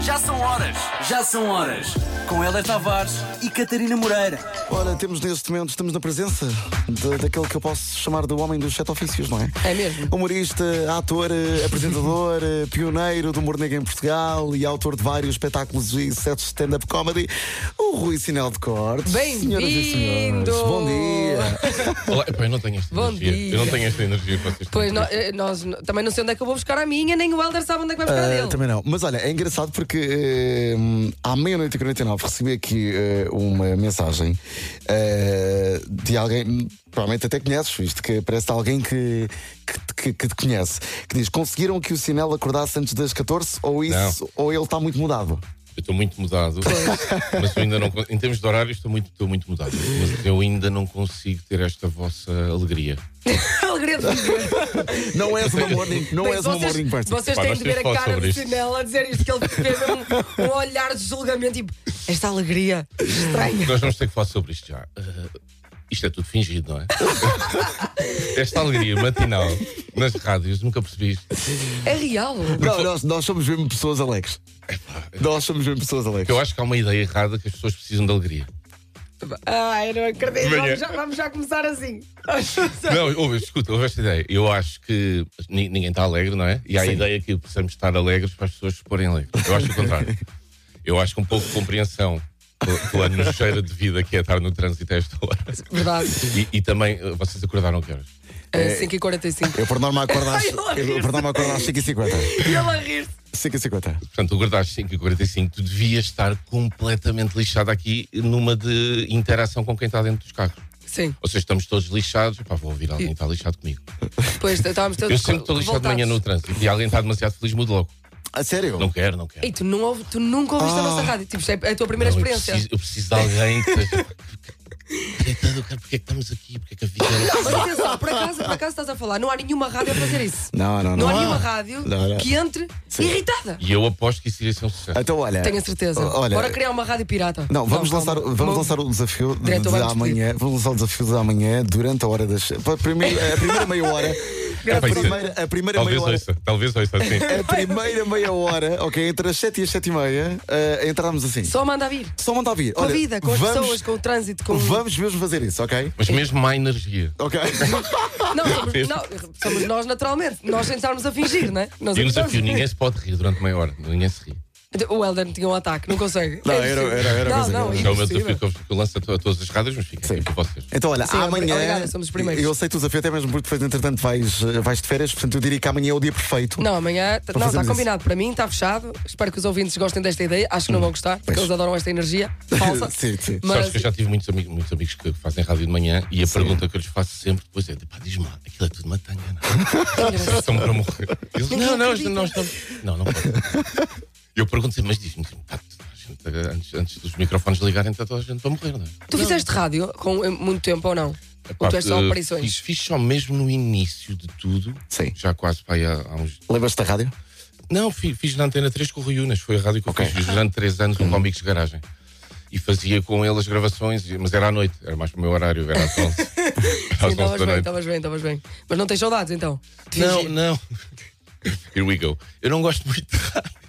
Já são horas. Já são horas. Com Héler Tavares e Catarina Moreira. Ora, temos neste momento, estamos na presença daquele que eu posso chamar de homem dos 7 ofícios, não é? É mesmo. Humorista, ator, apresentador, pioneiro do humor negro em Portugal e autor de vários espetáculos e sets de stand-up comedy, o Rui Sinel de Cortes. Senhoras e senhores, bom dia. Olá, eu não tenho esta Bom energia. dia. Eu não tenho esta energia que vocês Pois têm. nós também não sei onde é que eu vou buscar a minha, nem o Helder sabe onde é que vai buscar a dele. Também não. Mas olha, é engraçado porque à meia-noite e 49 recebi aqui uma mensagem de alguém, provavelmente até conheces, visto que parece alguém que te conhece, que diz: conseguiram que o Sinel acordasse antes das 14 ou isso, ou ele está muito mudado? Eu estou muito mudado, mas eu ainda não. Em termos de horário, estou muito mudado. Mas eu ainda não consigo ter esta vossa alegria. Alegria de viver. Não és uma morning, não és uma morning person. Vocês Pá, têm nós de ver temos a de falar cara sobre do isto. Sinel a dizer isto, que ele fez um olhar de julgamento, tipo, esta alegria estranha. Nós vamos ter que falar sobre isto já. Isto é tudo fingido, não é? Esta alegria matinal nas rádios, nunca percebi isto. É real. Não, nós somos mesmo pessoas alegres. Nós somos mesmo pessoas alegres. Eu acho que há uma ideia errada que as pessoas precisam de alegria. Ai, eu não acredito. Manhã. Vamos já começar assim. Não, escuta, houve esta ideia. Eu acho que ninguém está alegre, não é? E há a ideia que precisamos estar alegres para as pessoas se porem alegres. Eu acho o contrário. Eu acho que um pouco de compreensão pela nojeira de vida que é estar no trânsito a esta hora. Verdade. E também, vocês acordaram a que horas? 5h45. Eu por norma acordo às 5h50. E ele a rir-se. 5h50. Portanto, tu acordaste 5h45, tu devias estar completamente lixado aqui numa de interação com quem está dentro dos carros. Sim. Ou seja, estamos todos lixados. Pá, vou ouvir alguém que está lixado comigo. Pois estávamos todos Eu sempre estou lixado de manhã no trânsito e alguém está demasiado feliz, mudo logo. A sério? Não quero. E tu nunca ouviste a nossa rádio. Tipo, isto é a tua primeira Não, experiência. eu preciso de alguém que esteja. Porque é que estamos aqui? Porque é que a vida Não, mas atenção, por acaso estás a falar, não há nenhuma rádio a fazer isso. Não Não há nenhuma rádio Não. que entre irritada. E eu aposto que isso iria ser um sucesso. Então, olha. Tenho a certeza. Olha, Bora criar uma rádio pirata. Não, vamos calma. lançar o desafio de Diretor vai amanhã. Vamos lançar o desafio de amanhã durante a hora das. A primeira meia hora. A primeira meia hora. Talvez ouça assim. A primeira meia hora, ok, entre as 7 e as 7h30, entramos assim. Só manda vir. Só manda a vir. Com a vida, com as pessoas, com o trânsito, com. Vamos mesmo fazer isso, ok? Mas mesmo má energia. Ok. Somos nós naturalmente. Nós tentarmos a fingir, não é? Nós E o a desafio, ninguém se pode rir durante meia hora. Ninguém se ri. O Helder tinha um ataque, não consegue. Não, É era impossível. Não, É o meu impossível. desafio que eu lanço a todas as rádios, mas fica aqui para vocês. Então, olha, Sim, amanhã. obrigada, somos os primeiros. Eu aceito o desafio, até mesmo porque depois, entretanto, vais de férias, portanto, eu diria que amanhã é o dia perfeito. Não, amanhã não, está fazermos combinado. Para mim está fechado. Espero que os ouvintes gostem desta ideia. Acho que não vão gostar, porque eles adoram esta energia falsa. Sim. Mas Sabes que eu já tive muitos amigos que fazem rádio de manhã e a pergunta que eu lhes faço sempre depois é: pá, diz-me lá, aquilo é tudo matanga, não? Estão para morrer. Eles, não estamos. Não pode. Eu pergunto sempre, mas diz-me, pá, antes dos microfones ligarem, está toda a gente para morrer, não é? tu fizeste rádio com muito tempo ou não? Ou tu és só aparições? Fiz só mesmo no início de tudo. Sim. Já quase pá, há uns. Lembras-te da rádio? Não, fiz na Antena 3 com o Rui Unas. Foi a rádio que eu fiz durante 3 anos, um Cómicos de Garagem. E fazia com ele as gravações, mas era à noite, era mais para o meu horário, era às 11. Sim, estavas bem. Mas não tens saudades então? Não. Here we go. Eu não gosto muito de rádio.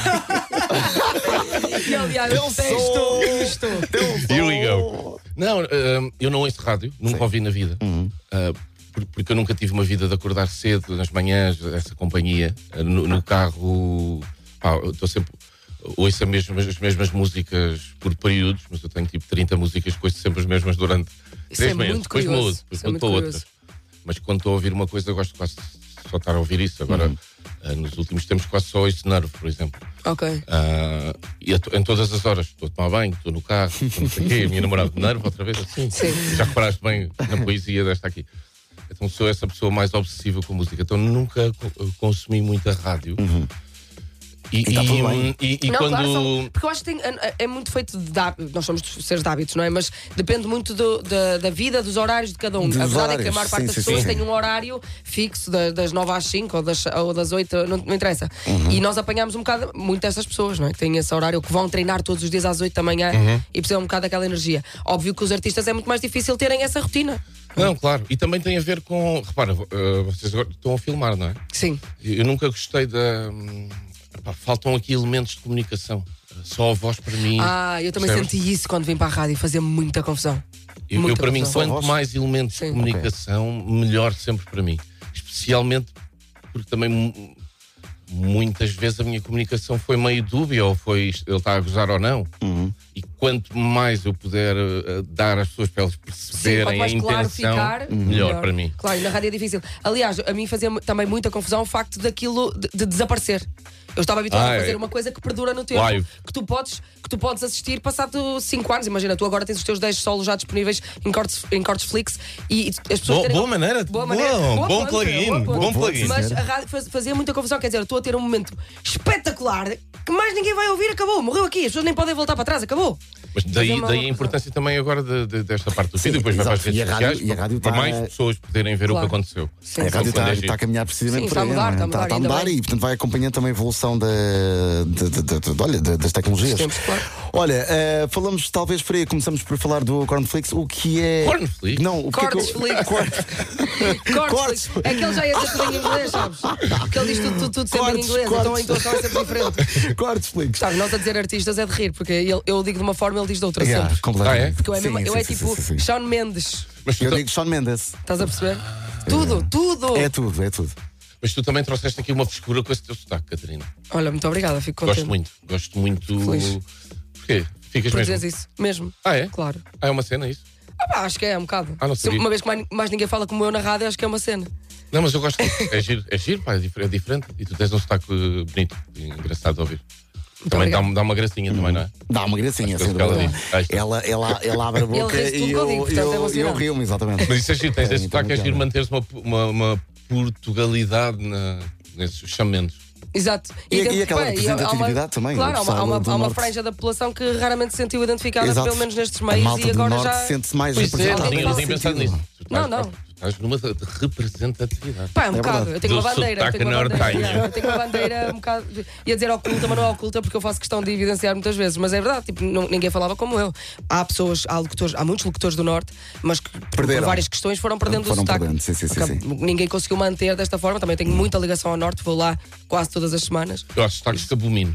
E aliás, isto. Here we go. Não, eu não ouço rádio, nunca ouvi na vida. Porque eu nunca tive uma vida de acordar cedo, nas manhãs, essa companhia. No carro, eu estou sempre. Ouço as mesmas músicas por períodos, mas eu tenho tipo 30 músicas que ouço sempre as mesmas durante 3 meses. Depois mudo, depois mudo para outras. Mas quando estou a ouvir uma coisa, eu gosto quase só estar a ouvir isso. Agora, nos últimos tempos, quase só ouço Nerve, por exemplo. Ok. E em todas as horas, estou a tomar banho, estou no carro, estou não sei o quê, a minha namorada de Nerve, outra vez assim. Sim. Já reparaste bem na poesia desta aqui. Então sou essa pessoa mais obsessiva com música. Então nunca consumi muita rádio. E Não, quando. claro, porque eu acho que é muito feito de hábitos. Nós somos seres de hábitos, não é? Mas depende muito da vida, dos horários de cada um. A verdade é que a maior parte das pessoas tem um horário fixo das 9 às 5 ou das 8, não interessa. E nós apanhamos um bocado muito dessas pessoas, não é? Que têm esse horário, que vão treinar todos os dias às 8 da manhã e precisam um bocado daquela energia. Óbvio que os artistas é muito mais difícil terem essa rotina. Não, claro. E também tem a ver com. Repara, vocês agora estão a filmar, não é? Sim. Eu nunca gostei faltam aqui elementos de comunicação. Só a voz para mim. Eu também percebes? senti isso quando vim para a rádio, fazia muita confusão. Eu para mim, confusão. quanto mais elementos de comunicação, melhor sempre para mim. Especialmente porque também muitas vezes a minha comunicação foi meio dúbia, ou foi ele está a gozar ou não. E quanto mais eu puder dar às pessoas para eles perceberem a intenção, melhor para mim. Claro, e na rádio é difícil. Aliás, a mim fazia também muita confusão o facto daquilo de desaparecer. Eu estava habituado a fazer uma coisa que perdura no tempo, que tu podes assistir passado 5 anos. Imagina, tu agora tens os teus 10 solos já disponíveis em cortes Flix e as pessoas boa maneira. Bom plugin. Mas a rádio fazia muita confusão, quer dizer, eu estou a ter um momento espetacular que mais ninguém vai ouvir, acabou, morreu aqui, as pessoas nem podem voltar para trás, acabou. Mas daí a importância também agora desta parte do vídeo, depois vai para as redes sociais, para mais pessoas poderem ver o que aconteceu. A rádio está a caminhar precisamente por aí. Está a mudar e, portanto, vai acompanhando também a evolução das tecnologias. Olha, falamos talvez por aí, começamos por falar do Cornflix. O que é. Cornflix? Não, o que é Cornflix. É que ele já ia dizer tudo em inglês, sabes? Porque ele diz tudo sempre em inglês, então a intuação é sempre diferente. Cornflix. Sabe, nós a dizer artistas é de rir, porque eu digo de uma forma, ele diz de outra sempre. Porque eu é tipo Shawn Mendes. Eu digo Shawn Mendes. Estás a perceber? Tudo. É tudo. Mas tu também trouxeste aqui uma frescura com esse teu sotaque, Catarina. Olha, muito obrigada, fico contente. Gosto muito. Feliz. Porquê? Ficas por mesmo? dizeres isso, mesmo. É? Claro. É uma cena isso? Acho que é um bocado. Não sabia. Uma vez que mais ninguém fala como eu na rádio, acho que é uma cena. Não, mas eu gosto disso. É giro, pá, é diferente. E tu tens um sotaque bonito, engraçado de ouvir. Também dá uma gracinha, também, não é? Dá uma gracinha, sem dúvida. Ela abre a boca e eu rio-me, exatamente. Mas isso é giro, tens esse sotaque, é giro manter-se uma Portugalidade nesses chamamentos. Exato. E aquela representatividade também. Claro, há uma franja da população que raramente se sentiu identificada, pelo menos nestes meios, e agora já sente-se mais representado. Não tinha pensado nisso. Não. Estás numa de representatividade. É um bocado. Eu tenho uma bandeira. Eu tenho uma bandeira um bocado. Ia dizer oculta, mas não é oculta porque eu faço questão de evidenciar muitas vezes. Mas é verdade, tipo, ninguém falava como eu. Há muitos locutores do Norte, mas que por várias questões foram perdendo o sotaque. Sim. Ninguém conseguiu manter desta forma. Também tenho muita ligação ao Norte, vou lá quase todas as semanas. Eu acho sotaques que abomino.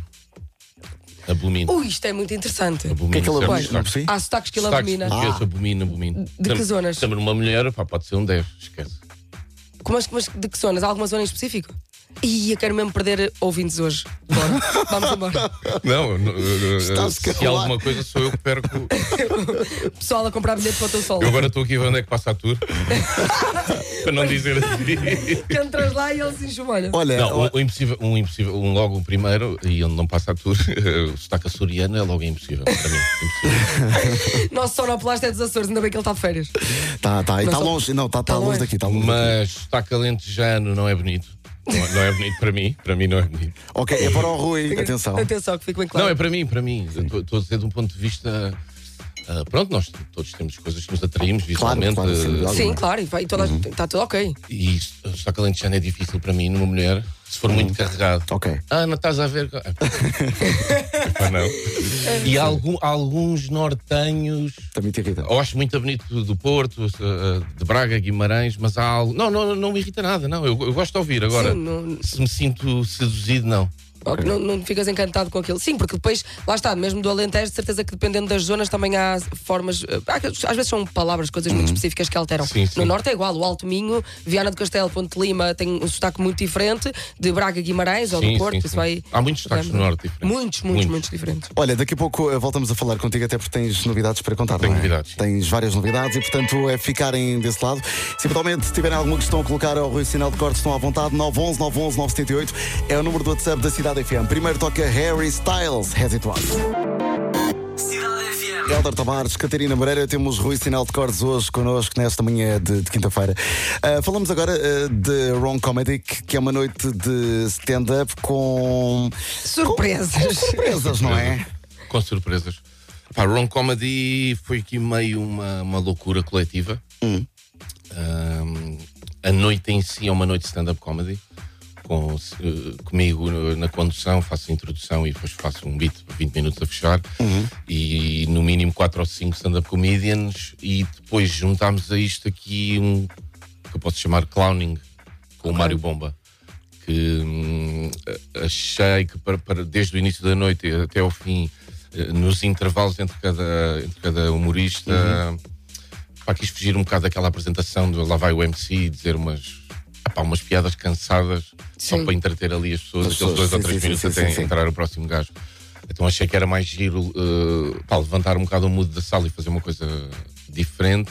Isto é muito interessante. O que é que ele abomina? Há sotaques que ele abomina. Abomino. De que zonas? Também uma mulher, pode ser um 10, esquece. Mas de que zonas? Há alguma zona em específico? Eu quero mesmo perder ouvintes hoje. Bora. Vamos embora. Não, se há alguma coisa sou eu que perco. Pessoal a comprar bilhete para o teu solo. Eu agora estou aqui a ver onde é que passa a tour. Para não dizer assim. Que entras lá e ele se enxumalha. Olha, logo o primeiro, e onde não passa a tour, o sotaque açoriano é logo impossível. Para mim, impossível. Nosso sonoplasta é dos Açores, ainda bem que ele está de férias. Está longe. Não, está longe daqui. Mas sotaque alentejano não é bonito. Não é bonito para mim não é bonito. Ok, é para o Rui, atenção. Atenção, que fique bem claro. Não, é para mim. Estou a dizer de um ponto de vista. Pronto, nós todos temos coisas que nos atraímos visualmente. Claro, sim, claro, e está tudo ok. E o sotaque alentejano é difícil para mim, numa mulher, se for muito carregado. Ok. Não estás a ver. Não. E alguns nortenhos. Também te irrita. Eu acho muito bonito do Porto, de Braga, Guimarães, mas há algo. Não me irrita nada, não. Eu gosto de ouvir. Agora, se me sinto seduzido, não. Okay. Não ficas encantado com aquilo. Sim, porque depois, lá está, mesmo do Alentejo, de certeza que dependendo das zonas também há formas. Às vezes são palavras, coisas muito específicas que alteram. Sim. No Norte é igual, o Alto Minho, Viana do Castelo, Ponte de Lima tem um sotaque muito diferente de Braga, Guimarães ou do Porto. Isso vai... Há muitos sotaques no Norte diferentes. Muitos diferentes. Olha, daqui a pouco voltamos a falar contigo, até porque tens novidades para contar. Tenho novidades. Tens várias novidades e, portanto, é ficarem desse lado. Se eventualmente tiverem alguma questão a colocar ao Rui Sinal de Cortes, estão à vontade. 911 911 978 é o número do WhatsApp da Cidade FM. Primeiro toca Harry Styles, As It Was. Cidade FM. Helder Tavares, Catarina Moreira, temos Rui Sinal de Cortes hoje connosco nesta manhã de quinta-feira. Falamos agora de Wrong Comedy, que é uma noite de stand-up com surpresas. Com surpresas, não é? Com surpresas. Wrong Comedy foi aqui meio uma loucura coletiva. A noite em si é uma noite de stand-up comedy. Comigo na condução, faço a introdução e depois faço um beat de 20 minutos a fechar e no mínimo 4 ou 5 stand-up comedians e depois juntámos a isto aqui que eu posso chamar clowning com o Mário Bomba, que achei que desde o início da noite até ao fim, nos intervalos entre cada humorista, quis fugir um bocado daquela apresentação do lá vai o MC e dizer umas piadas cansadas, só para entreter ali as pessoas, aqueles 2 ou 3 minutos até entrar o próximo gajo. Então achei que era mais giro levantar um bocado o mood da sala e fazer uma coisa diferente.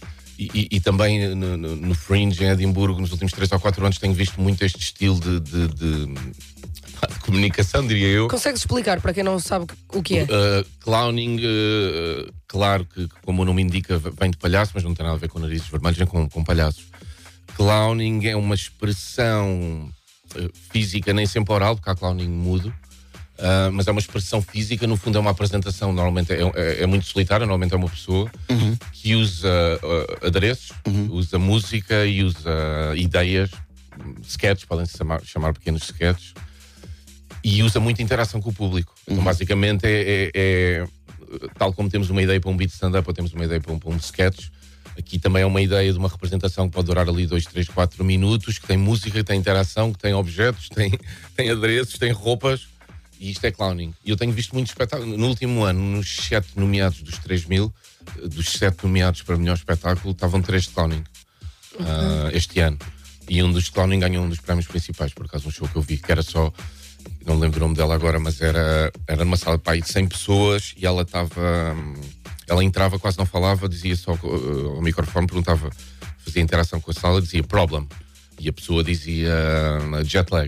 E também no Fringe em Edimburgo, nos últimos 3 ou 4 anos, tenho visto muito este estilo de comunicação, diria eu. Consegues explicar para quem não sabe o que é? Clowning, claro que, como o nome indica, vem de palhaço, mas não tem nada a ver com narizes vermelhos nem com palhaços. Clowning é uma expressão física, nem sempre oral, porque há clowning mudo, mas é uma expressão física, no fundo é uma apresentação, normalmente é muito solitária, normalmente é uma pessoa que usa adereços, usa música e usa ideias, sketches, podem-se chamar pequenos sketches, e usa muita interação com o público. Então basicamente é tal como temos uma ideia para um beat stand-up ou temos uma ideia para um sketch, aqui também é uma ideia de uma representação que pode durar ali 2, 3, 4 minutos, que tem música, que tem interação, que tem objetos, tem adereços, tem roupas, e isto é clowning. E eu tenho visto muitos espetáculos. No último ano, nos 7 nomeados dos 3.000, dos 7 nomeados para melhor espetáculo, estavam 3 de clowning este ano. E um dos clowning ganhou um dos prémios principais, por acaso, um show que eu vi, que era só, não lembro o nome dela agora, mas era numa sala de 100 pessoas e ela entrava, quase não falava, dizia só ao microfone, perguntava, fazia interação com a sala, dizia problem. E a pessoa dizia jet lag.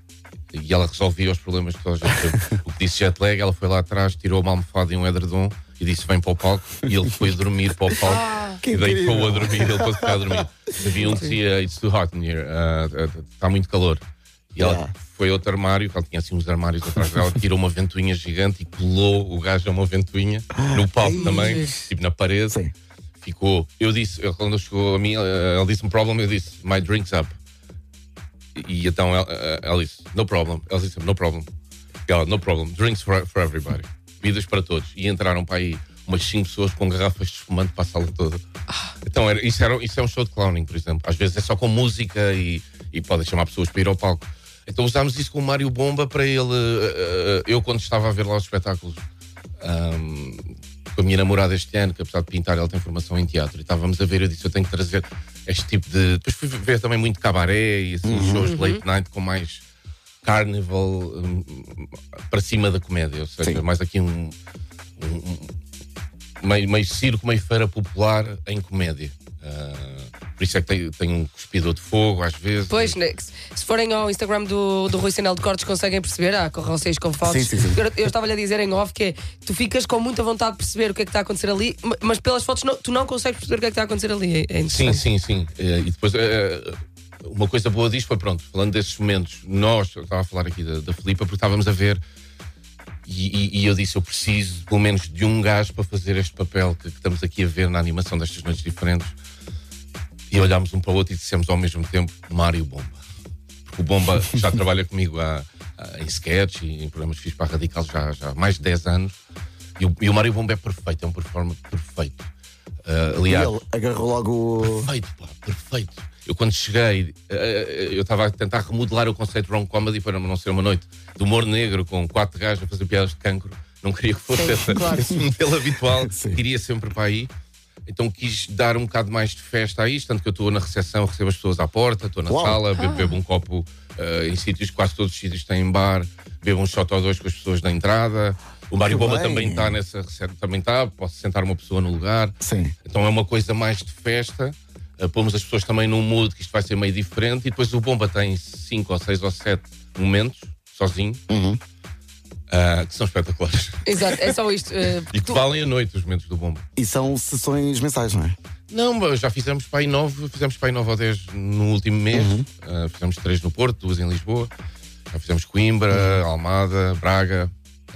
E ela resolvia os problemas de toda a gente. O que disse jet lag, ela foi lá atrás, tirou uma almofada e um edredom e disse vem para o palco. E ele foi dormir para o palco e deitou a dormir. Ele pôde ficar a dormir. Havia um que dizia it's too hot in here, está muito calor. E ela foi a outro armário, que ela tinha assim uns armários atrás dela, tirou uma ventoinha gigante e colou o gajo a uma ventoinha no palco também, tipo na parede. Sim. Ficou. Quando chegou a mim, ela disse um problem, eu disse my drink's up. E então ela disse no problem. Ela disse no problem. E ela, no problem, drinks for everybody. Bebidas para todos. E entraram para aí umas 5 pessoas com garrafas de espumante para a sala toda. Então isso é um show de clowning, por exemplo. Às vezes é só com música e podem chamar pessoas para ir ao palco. Então usámos isso com o Mário Bomba para ele. Eu, quando estava a ver lá os espetáculos com a minha namorada este ano, que apesar de pintar, ela tem formação em teatro, e estávamos a ver, eu disse: eu tenho que trazer este tipo de. Depois fui ver também muito cabaré e assim, shows de late night com mais carnival para cima da comédia, ou seja, mais aqui meio circo, meio feira popular em comédia. Por isso é que tem um cuspidor de fogo às vezes. Pois, se forem ao Instagram do Rui Sinel de Cortes conseguem perceber, carroceis com fotos. Sim. Eu estava-lhe a dizer em off que tu ficas com muita vontade de perceber o que é que está a acontecer ali, mas pelas fotos tu não consegues perceber o que é que está a acontecer ali. É interessante. Sim. E depois uma coisa boa disto foi, pronto, falando desses momentos, eu estava a falar aqui da Filipa, porque estávamos a ver e eu disse, eu preciso pelo menos de um gajo para fazer este papel que estamos aqui a ver na animação destas noites diferentes. E olhámos um para o outro e dissemos ao mesmo tempo Mário Bomba. Porque o Bomba já trabalha comigo em sketch e em programas fixos para a Radical já há mais de 10 anos. E o Mário Bomba é perfeito, é um performer perfeito. Aliás, ele agarrou logo. Perfeito. Eu quando cheguei, eu estava a tentar remodelar o conceito de wrong comedy para não ser uma noite de humor negro com 4 gajos a fazer piadas de cancro. Não queria que fosse esse modelo habitual, iria sempre para aí. Então quis dar um bocado mais de festa a isto, tanto que eu estou na recepção, recebo as pessoas à porta, estou na sala, bebo um copo em sítios, quase todos os sítios têm bar, bebo um shot ou 2 com as pessoas na entrada. O Mário Bomba também está nessa recepção, posso sentar uma pessoa no lugar. Sim. Então é uma coisa mais de festa, pomos as pessoas também num mood que isto vai ser meio diferente, e depois o Bomba tem 5 ou 6 ou 7 momentos, sozinho. Que são espetaculares. Exato, é só isto. E que valem a noite os momentos do Bomba. E são sessões mensais, não é? Não, já fizemos para aí 9 ou 10 no último mês. Fizemos 3 no Porto, 2 em Lisboa. Já fizemos Coimbra, Almada, Braga.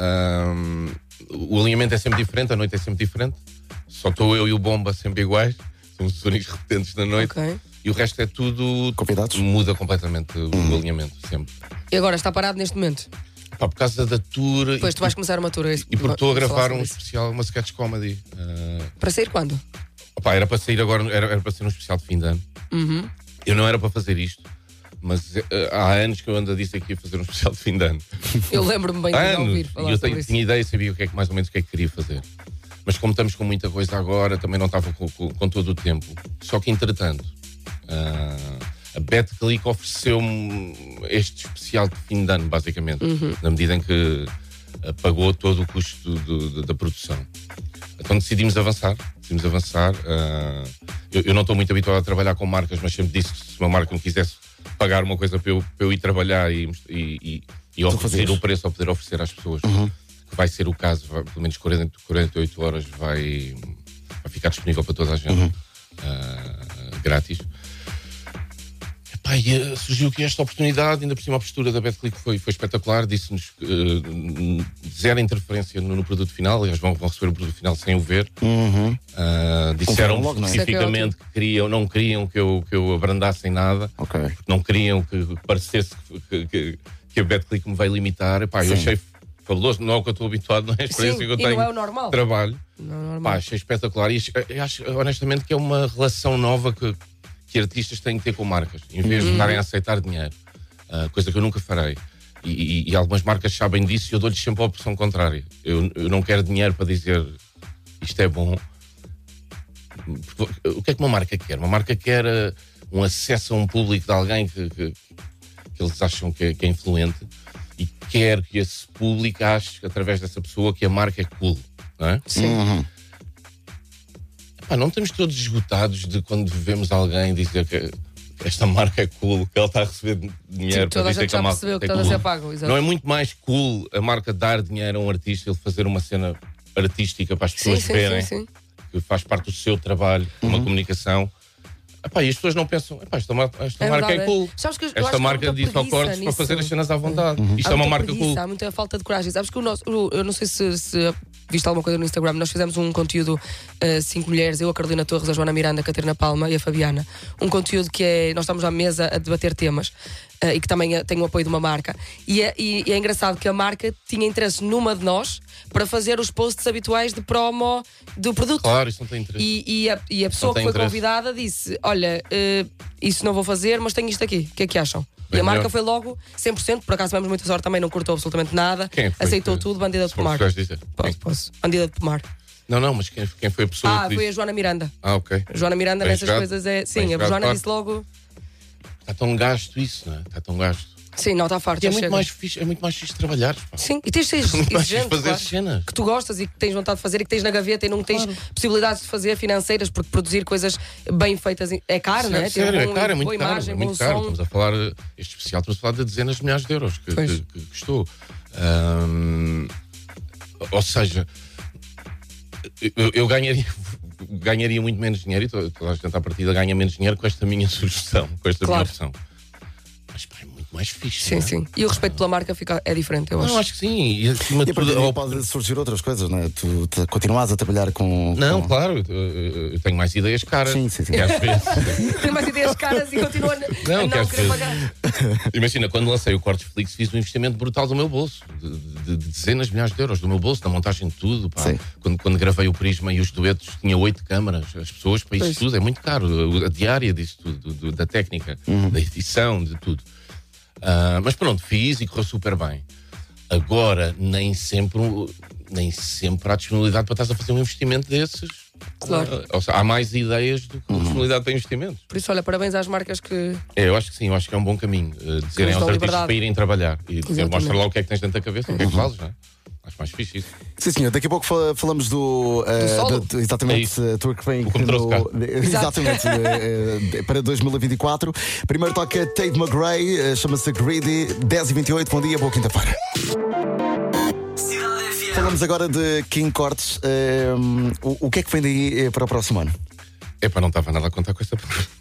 O alinhamento é sempre diferente, a noite é sempre diferente. Só estou eu e o Bomba sempre iguais. Somos os únicos repetentes da noite. E o resto é tudo. Convidados? Muda completamente o alinhamento, sempre. E agora está parado neste momento? Por causa da tour. Depois tu vais começar uma tour. E porque estou a gravar um especial, uma sketch comedy. Para sair quando? Era para sair agora, era para ser um especial de fim de ano. Eu não era para fazer isto, Mas há anos que eu ando a dizer que ia fazer um especial de fim de ano. Eu lembro-me bem de ouvir falar sobre isso. Tinha ideia, sabia mais ou menos o que é que queria fazer. Mas como estamos com muita coisa agora, também não estava com todo o tempo. Só que, entretanto, a BetClick ofereceu-me este especial de fim de ano, basicamente. Na medida em que pagou todo o custo da produção. Então decidimos avançar. Eu não estou muito habituado a trabalhar com marcas, mas sempre disse que se uma marca me quisesse pagar uma coisa para eu ir trabalhar e oferecer o preço ao poder oferecer às pessoas, que vai ser o caso, pelo menos 48 horas vai ficar disponível para toda a gente, grátis. E surgiu aqui esta oportunidade, ainda por cima a postura da BetClick foi espetacular, disse-nos zero interferência no produto final, eles vão receber o produto final sem o ver. Disseram especificamente que não queriam que eu abrandasse em nada, porque não queriam que parecesse que a BetClick me vai limitar. Eu achei fabuloso, não é o que eu estou habituado, não é a experiência que eu tenho não é o normal. Trabalho. Não é normal. Achei espetacular e acho honestamente que é uma relação nova que artistas têm que ter com marcas, em vez de estarem a aceitar dinheiro, coisa que eu nunca farei. E algumas marcas sabem disso e eu dou-lhes sempre a opção contrária. Eu não quero dinheiro para dizer isto é bom. Porque, o que é que uma marca quer? Uma marca quer um acesso a um público de alguém que eles acham que é influente e quer que esse público ache, através dessa pessoa, que a marca é cool, não é? Sim. Não estamos todos esgotados de quando vemos alguém dizer que esta marca é cool, que ela está a receber dinheiro para dizer que a marca é cool. Não é muito mais cool a marca dar dinheiro a um artista, ele fazer uma cena artística para as pessoas verem, que faz parte do seu trabalho, uma comunicação. E as pessoas não pensam, esta marca é cool. Esta marca disse ao corte para fazer as cenas à vontade. Isto é uma marca cool. Há muita falta de coragem. Sabes que eu não sei se viste alguma coisa no Instagram, nós fizemos um conteúdo 5 mulheres, eu, a Carolina Torres, a Joana Miranda, a Catarina Palma e a Fabiana. Um conteúdo que nós estamos à mesa a debater temas e que também tem o apoio de uma marca. E é engraçado que a marca tinha interesse numa de nós para fazer os posts habituais de promo do produto. Claro, isso não tem interesse. E a pessoa que foi convidada disse: olha, isso não vou fazer, mas tenho isto aqui, o que é que acham? E a marca foi logo 100%, por acaso tivemos muita sorte também, não cortou absolutamente nada. Aceitou tudo, Bandida de Pomar. Posso. Bandida de Pomar. Não, mas quem foi a pessoa que foi a Joana Miranda. Ok. A Joana Miranda nessas coisas é... Sim, a Joana disse logo... Está tão gasto isso, não é? Está tão gasto. Sim, não, está farto. É muito mais fixe trabalhar. Sim, e tens de ser exigente, fazer cenas que tu gostas e que tens vontade de fazer e que tens na gaveta e não tens possibilidades de fazer financeiras, porque produzir coisas bem feitas é caro, não é? Sério, é caro, é muito caro. Estamos a falar, este especial, estamos a falar de dezenas de milhares de euros que custou. Ou seja, eu ganharia muito menos dinheiro, e toda a gente à partida ganha menos dinheiro com esta minha sugestão, com esta minha opção. Mas é muito mais fixe. Sim. E o respeito pela marca é diferente, eu acho. Não, acho que sim. E acima de tudo, pode surgir outras coisas, não é? Tu continuas a trabalhar com... Não, claro, eu tenho mais ideias caras. Sim. Que às vezes... Tenho mais ideias caras e continuo a não querer pagar. Imagina, quando lancei o Corteflix, fiz um investimento brutal do meu bolso, de dezenas de milhares de euros do meu bolso, na montagem de tudo. Quando gravei o Prisma e os duetos, tinha 8 câmaras. As pessoas, para isso tudo, é muito caro. A diária disso tudo, da técnica, da edição, de tudo. Mas pronto, fiz e correu super bem. Agora, nem sempre há disponibilidade para estás a fazer um investimento desses. Claro. Ou seja, há mais ideias do que disponibilidade para investimentos. Por isso, olha, parabéns às marcas que... Eu acho que sim, eu acho que é um bom caminho. Dizerem aos artistas para irem trabalhar e dizer, mostra lá o que é que tens dentro da cabeça, o que é que fazes, não é? Acho mais fixe isso. Sim, senhor. Daqui a pouco falamos do solo. exatamente, tour que vem exatamente para 2024. Primeiro toca Tate McRae, chama-se Greedy, 10h28. Bom dia, boa quinta-feira. Falamos agora de King Cortes. O que é que vem daí para o próximo ano? Não estava nada a contar com esta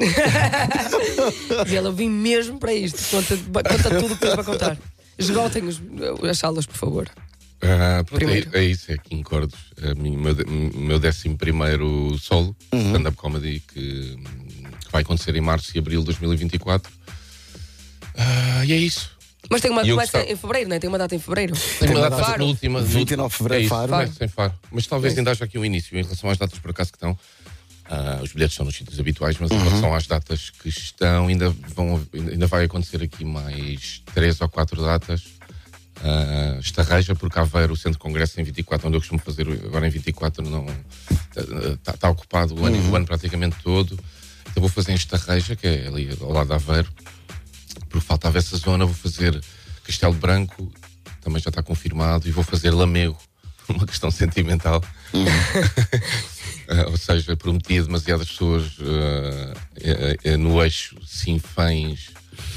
E ela vim mesmo para isto. Conta tudo o que tens para contar. Esgotem as salas, por favor. É isso, é King Cortes, meu 11º solo, stand-up comedy, que vai acontecer em março e abril de 2024. E é isso. Mas tem uma começa em fevereiro, não é? Tem uma data em fevereiro. Tem uma data no último 29 de fevereiro, Faro. Mas talvez ainda haja aqui um início em relação às datas por acaso que estão. Os bilhetes estão nos sítios habituais, mas em relação às datas que estão, ainda vai acontecer aqui mais 3 ou 4 datas. Estarreja, porque Aveiro, o Centro de Congresso em 24, onde eu costumo fazer agora em 24, não está ocupado o ano praticamente todo. Então vou fazer em Estarreja, que é ali ao lado de Aveiro, porque faltava essa zona. Vou fazer Castelo Branco, também já está confirmado, e vou fazer Lamego, uma questão sentimental. Ou seja, prometia demasiadas pessoas no eixo Sinfãs,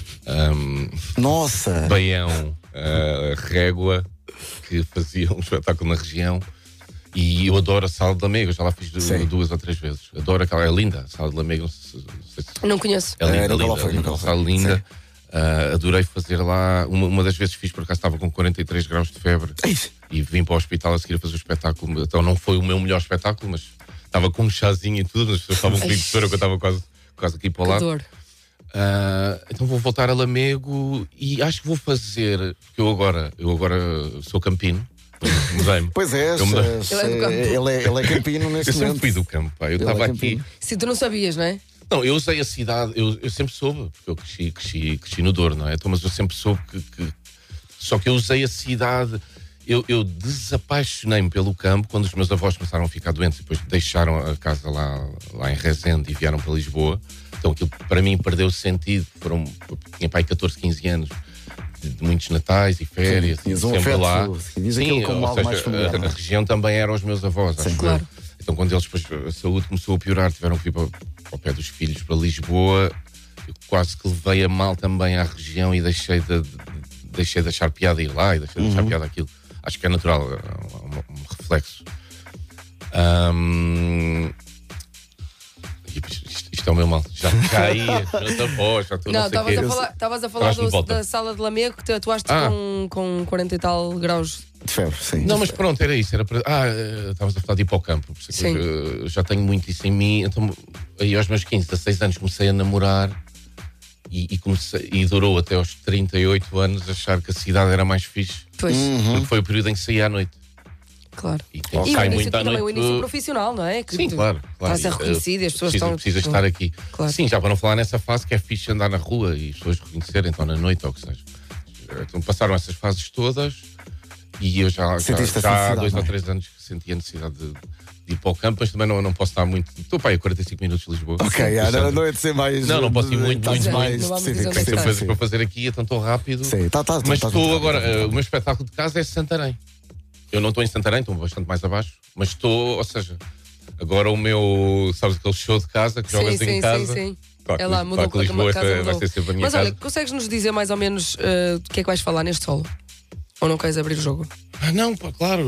Nossa! Baião, Régua, que faziam um espetáculo na região. E eu adoro a Sala de Lamego, já lá fiz 2 ou 3 vezes. Adoro aquela, é linda, a Sala de Lamego. Não conheço. É linda, linda, sala linda. Adorei fazer lá. Uma das vezes fiz, por acaso estava com 43 graus de febre e vim para o hospital a seguir a fazer o espetáculo. Então não foi o meu melhor espetáculo, mas estava com um chazinho e tudo. As pessoas estavam comigo de choro, que eu estava quase aqui para o lado. Então vou voltar a Lamego e acho que vou fazer, porque eu agora sou campino. Mudei-me. Pois é, ele é campino neste momento. Eu sempre fui do campo, pá. Eu estava aqui. Se tu não sabias, não é? Não, eu usei a cidade, eu sempre soube, porque eu cresci no Douro, não é? Então, mas eu sempre soube que só que eu usei a cidade, eu desapaixonei-me pelo campo quando os meus avós começaram a ficar doentes e depois deixaram a casa lá em Rezende e vieram para Lisboa. Então aquilo para mim perdeu o sentido. Tinha pai 14, 15 anos de muitos natais e férias. Sim, sempre lá. Sim, como algo mais familiar, a região também era os meus avós, acho claro. Então quando eles depois a saúde começou a piorar, tiveram que ir ao pé dos filhos para Lisboa, eu quase que levei a mal também à região e deixei de achar piada ir lá e deixei de achar piada aquilo. Acho que é natural, é um reflexo. Isto é o meu mal. Já caí, já voz, já estou. Não, estavas a falar da Sala de Lamego, que tu atuaste com 40 e tal graus de febre, sim. Não, mas pronto, era isso. Estavas a falar de ir para o campo. Sim. Eu já tenho muito isso em mim. Então, aí aos meus 15, 16 anos comecei a namorar e durou até aos 38 anos achar que a cidade era mais fixe. Pois. Porque foi o período em que saí à noite. Claro. E também o início profissional, não é? Que sim, claro. Para ser reconhecido e as pessoas precisas estar aqui. Claro. Sim, já para não falar nessa fase que é fixe andar na rua e as pessoas reconhecerem, então na noite ou o que seja. Então passaram essas fases todas e eu já há 2 ou 3 anos que senti a necessidade de ir para o campo, mas também não posso estar muito. Estou para aí a 45 minutos de Lisboa. Ok, não é de ser mais. Não posso ir muito mais específico. Tenho coisas para fazer aqui, então estou rápido. Sim, mas estou agora. O meu espetáculo de casa é Santarém. Eu não estou em Santarém, estou bastante mais abaixo, mas estou, ou seja, agora o meu, sabes, aquele show de casa que jogas em casa. Sim. Claro, É lá, mudou que Lisboa vai ser sempre a minha mas casa. olha, consegues-nos dizer mais ou menos do que é que vais falar neste solo? Ou não queres abrir o jogo? Não, pá, claro.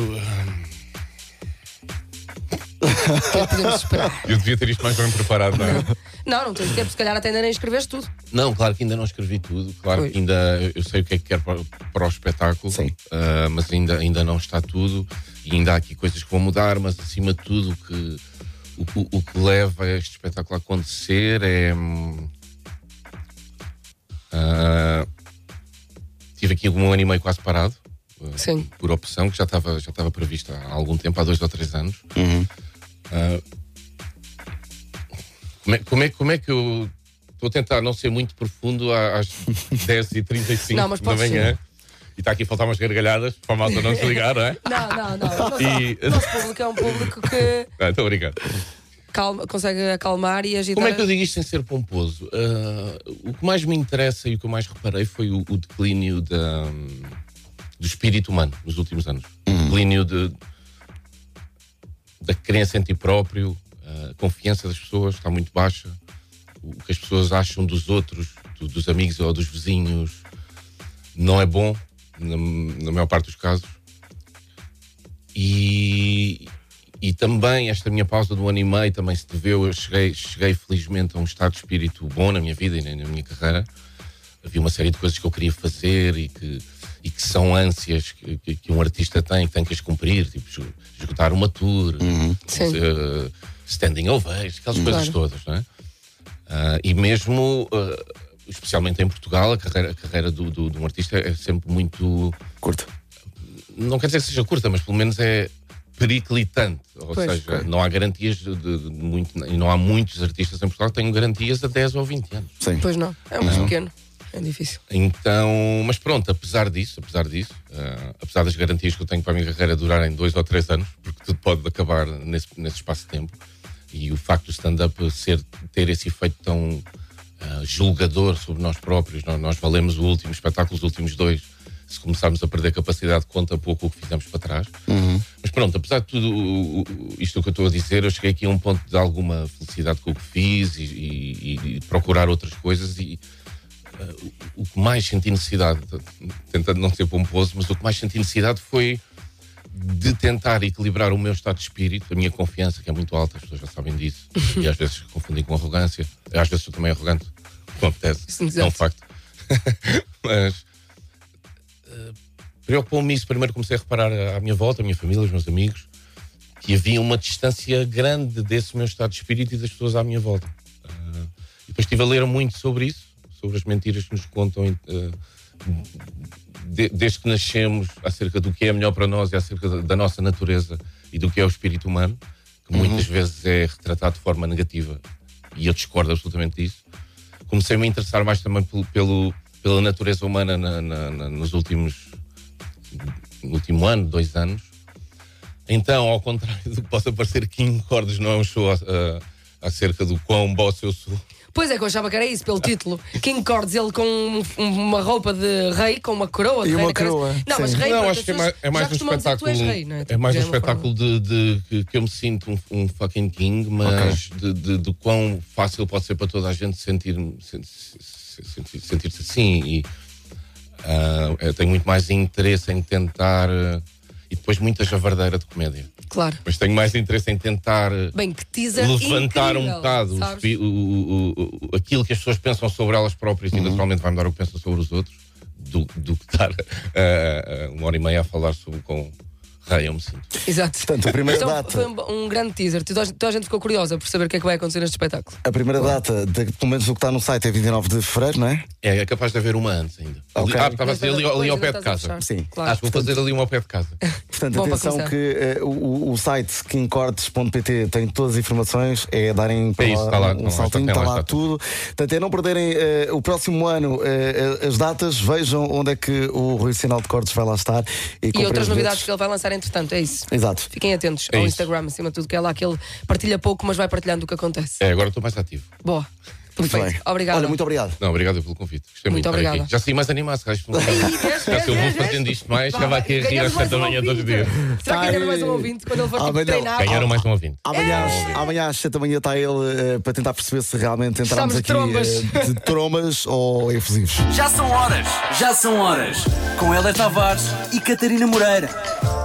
O que é que podemos esperar? Eu devia ter isto mais bem preparado, não é? Não tens tempo, se calhar até ainda nem escreveste tudo. Não, claro que ainda não escrevi tudo. Claro Pois. que ainda eu sei o que é que quero para o espetáculo. Sim. Mas ainda não está tudo. E ainda há aqui coisas que vão mudar, mas acima de tudo o que leva este espetáculo a acontecer é. Tive aqui 1 ano e meio quase parado. Sim. Por opção, que já estava prevista há algum tempo, há 2 ou 3 anos. Como é que eu estou a tentar não ser muito profundo às 10h35 Não, mas da manhã e está aqui a faltar umas gargalhadas para a malta não se ligar, não é? Não. O nosso público é um público que Estou a brincar. consegue acalmar e agitar. Como é que eu digo isto sem ser pomposo? O que mais me interessa e o que eu mais reparei foi o declínio do espírito humano nos últimos anos. O declínio da crença em ti próprio, a confiança das pessoas está muito baixa. O que as pessoas acham dos outros, dos amigos ou dos vizinhos, não é bom, na maior parte dos casos. E também esta minha pausa de 1 ano e meio também se deveu, eu cheguei felizmente a um estado de espírito bom na minha vida e na minha carreira. Havia uma série de coisas que eu queria fazer e que são ânsias que um artista tem que as cumprir, tipo esgotar uma tour, standing ovation, aquelas coisas todas, não é? E mesmo, especialmente em Portugal, a carreira de um artista é sempre muito curta. Não quer dizer que seja curta, mas pelo menos periclitante. Ou Pois, seja, claro. não há garantias de muito, e não há muitos artistas em Portugal que tenham garantias a 10 ou 20 anos. Sim. Pois não, é mais pequeno. É difícil. Então, mas pronto, apesar disso, apesar das garantias que eu tenho para a minha carreira durarem 2 ou 3 anos, porque tudo pode acabar nesse espaço de tempo, e o facto do stand-up ter esse efeito tão julgador sobre nós próprios, nós valemos o último espetáculo, os últimos 2, se começarmos a perder capacidade, conta pouco o que fizemos para trás. Mas pronto, apesar de tudo isto que eu estou a dizer, eu cheguei aqui a um ponto de alguma felicidade com o que fiz e procurar outras coisas e o que mais senti necessidade, tentando não ser pomposo, mas o que mais senti necessidade foi de tentar equilibrar o meu estado de espírito, a minha confiança, que é muito alta, as pessoas já sabem disso, e às vezes confundem com arrogância, às vezes sou também arrogante, como acontece, é um facto. Mas preocupou-me isso. Primeiro comecei a reparar à minha volta, a minha família, os meus amigos, que havia uma distância grande desse meu estado de espírito e das pessoas à minha volta. E depois estive a ler muito sobre isso, sobre as mentiras que nos contam desde que nascemos, acerca do que é melhor para nós e acerca da nossa natureza e do que é o espírito humano, que muitas vezes é retratado de forma negativa, e eu discordo absolutamente disso. Comecei-me a interessar mais também pela natureza humana no último ano, 2 anos. Então, ao contrário do que possa parecer, King Cordes não é um show acerca do quão boss eu sou. Pois é, que eu achava que era isso, pelo título. King Cordes, ele com uma roupa de rei, com uma coroa de E rei uma na cabeça. coroa, Não, sim. mas rei, Não, pronto, acho que as pessoas é mais já um costumam dizer que tu és espetáculo. rei, não é? É Tipo, mais já um uma forma. espetáculo que eu me sinto um fucking king, mas de quão fácil pode ser para toda a gente sentir-se assim. E eu tenho muito mais interesse em tentar. E depois muita javardeira de comédia. Claro. Mas tenho mais interesse em tentar Bem, que teaser levantar incrível, um bocado sabes? aquilo que as pessoas pensam sobre elas próprias e naturalmente vai mudar o que pensam sobre os outros, do que estar 1h30 a falar sobre com rei, eu me sinto. Exato. Portanto, a primeira Então, data. foi um grande teaser. Toda a gente ficou curiosa por saber o que é que vai acontecer neste espetáculo. A primeira data, pelo menos o que está no site, é 29 de fevereiro, não é? É capaz de haver uma antes ainda. Ok. Estava a dizer ali ao pé de casa. Sim. Claro. Acho que vou fazer ali uma ao pé de casa. Portanto, Bom para atenção começar. que o site kingcortes.pt tem todas as informações, é darem para isso, está lá, um não, saltinho, tem está lá lá as datas. tudo. Portanto, é não perderem o próximo ano as datas, vejam onde é que o Rui Sinal de Cortes vai lá estar E comprem outras os novidades bilhetes. que ele vai lançar entretanto, é isso. Exato. Fiquem atentos É ao isso. Instagram, acima de tudo, que é lá que ele partilha pouco, mas vai partilhando o que acontece. Agora estou mais ativo. Boa. Muito Perfeito. bem. Obrigada. Olha, muito obrigado. Não, obrigado pelo convite. Gostei Muito muito de estar obrigada. aqui. Já saí mais animado, se se eu vou fazendo isto mais, estava aqui a rir às 7 da manhã todos os dias. Será que ganhamos mais um ouvinte quando ele for tipo, Amanhã- treinar? Ganharam mais um ouvinte. Amanhã às 7 da manhã está ele para tentar perceber se realmente entramos Estamos de aqui trombas. de trombas ou efusivos. Já são horas. Com Héler Tavares e Catarina Moreira.